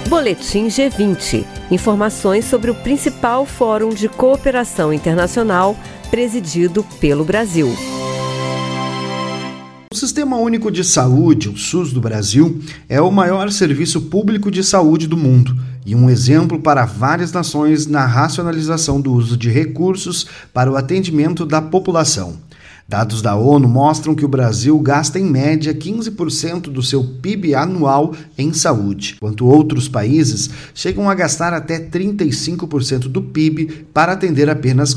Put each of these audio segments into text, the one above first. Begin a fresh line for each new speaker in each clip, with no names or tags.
Boletim G20. Informações sobre o principal fórum de cooperação internacional presidido pelo Brasil.
O Sistema Único de Saúde, o SUS do Brasil, é o maior serviço público de saúde do mundo e um exemplo para várias nações na racionalização do uso de recursos para o atendimento da população. Dados da ONU mostram que o Brasil gasta em média 15% do seu PIB anual em saúde, enquanto outros países chegam a gastar até 35% do PIB para atender apenas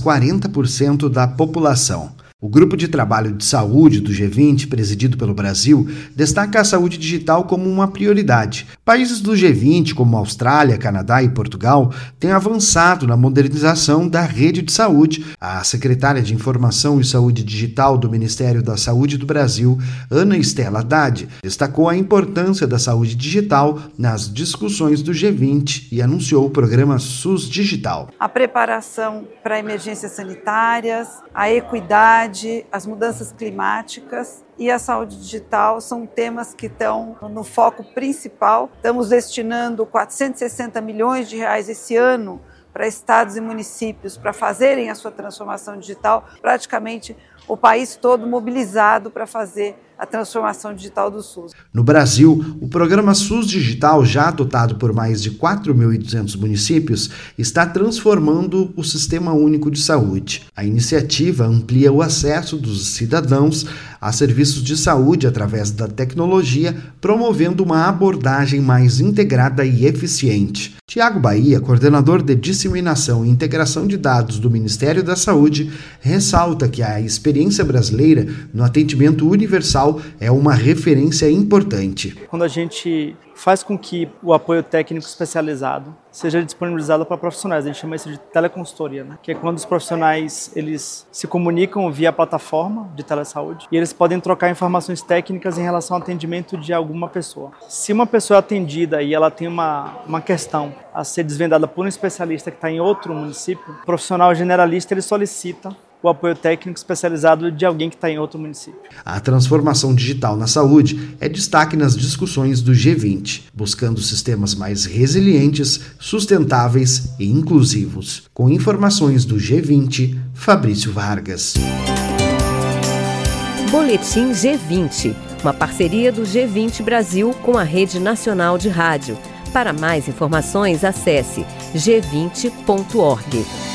40% da população. O Grupo de Trabalho de Saúde do G20, presidido pelo Brasil, destaca a saúde digital como uma prioridade. Países do G20, como Austrália, Canadá e Portugal, têm avançado na modernização da rede de saúde. A secretária de Informação e Saúde Digital do Ministério da Saúde do Brasil, Ana Estela Haddad, destacou a importância da saúde digital nas discussões do G20 e anunciou o programa SUS Digital.
A preparação para emergências sanitárias, a equidade, as mudanças climáticas e a saúde digital são temas que estão no foco principal. Estamos destinando 460 milhões de reais esse ano para estados e municípios para fazerem a sua transformação digital, praticamente o país todo mobilizado para fazer a transformação digital do SUS.
No Brasil, o programa SUS Digital, já adotado por mais de 4.200 municípios, está transformando o Sistema Único de Saúde. A iniciativa amplia o acesso dos cidadãos a serviços de saúde através da tecnologia, promovendo uma abordagem mais integrada e eficiente. Tiago Bahia, coordenador de disseminação e integração de dados do Ministério da Saúde, ressalta que a experiência brasileira no atendimento universal é uma referência importante.
Quando a gente faz com que o apoio técnico especializado seja disponibilizado para profissionais, a gente chama isso de teleconsultoria, que é quando os profissionais eles se comunicam via plataforma de telesaúde e eles podem trocar informações técnicas em relação ao atendimento de alguma pessoa. Se uma pessoa é atendida e ela tem uma questão a ser desvendada por um especialista que está em outro município, o profissional generalista ele solicita o apoio técnico especializado de alguém que está em outro município.
A transformação digital na saúde é destaque nas discussões do G20, buscando sistemas mais resilientes, sustentáveis e inclusivos. Com informações do G20, Fabrício Vargas.
Boletim G20, uma parceria do G20 Brasil com a Rede Nacional de Rádio. Para mais informações, acesse g20.org.